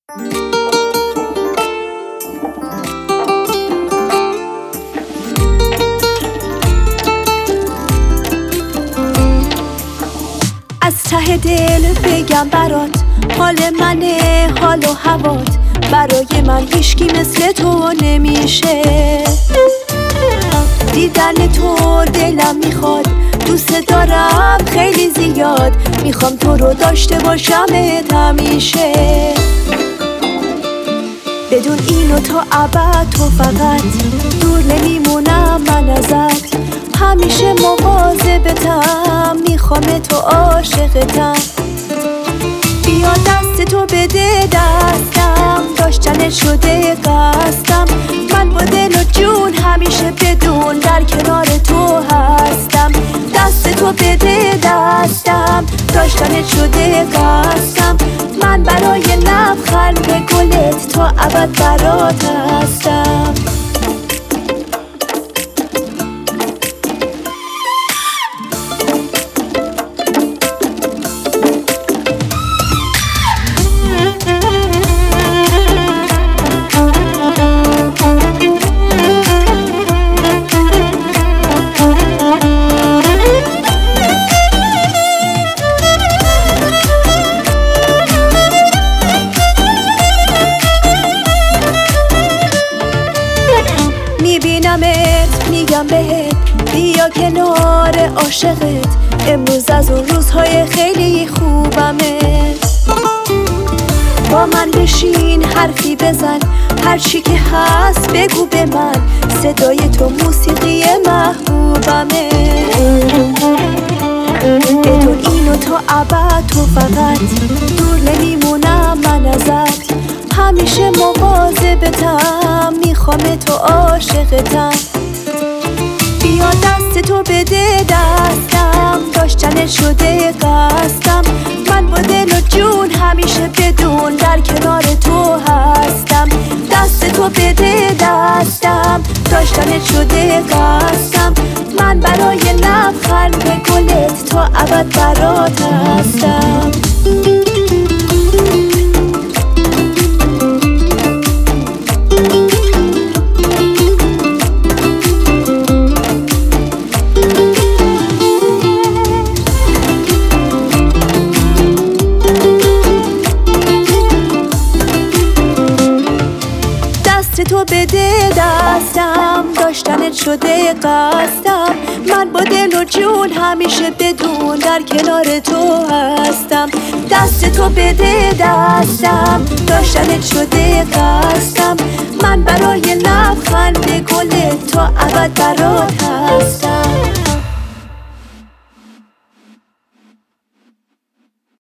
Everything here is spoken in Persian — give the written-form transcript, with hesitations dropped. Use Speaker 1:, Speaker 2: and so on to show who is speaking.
Speaker 1: از ته دل بگم برات، حال منه حال و هوات، برای من هیچکی مثل تو نمیشه. دیدن تو دلم میخواد، دوست دارم خیلی زیاد، میخوام تو رو داشته باشم همیشه. بدون اینو تا ابد تو فقط، دور نمیمونم من ازت، همیشه مواظبتم، میخوام تو عاشقتم. بیا دست تو بده دستم، داشتن شده قصدم، من با دل و جون همیشه بدون در کنار تو هستم. دست تو بده دستم، داشتن شده قصدم، من برای لبخند گلت تا ابد برات هستم. میبینمت میگم بهت، بیا کنار عاشقت، امروز از اون روزهای خیلی خوبمه. با من بشین حرفی بزن، هرچی که هست بگو به من، صدای تو موسیقی محبوبمه. بدون اینو تا ابد تو فقط، دور نمیمونم من ازت، همیشه مواظبتم، میخوام تو عاشقتم. بیا دست تو بده دستم، داشتن شده قصدم، من با دل و جون همیشه بدون در کنار تو هستم. دست تو بده دستم، داشتن شده قصدم، من برای لبخند گلت تا ابد برات هستم. تو بده دستم، داشتنت شده قصدم، من با دل و جون همیشه بدون در کنار تو هستم. دست تو بده دستم، داشتنت شده قصدم، من برای لبخند گلت تا ابد برات هستم.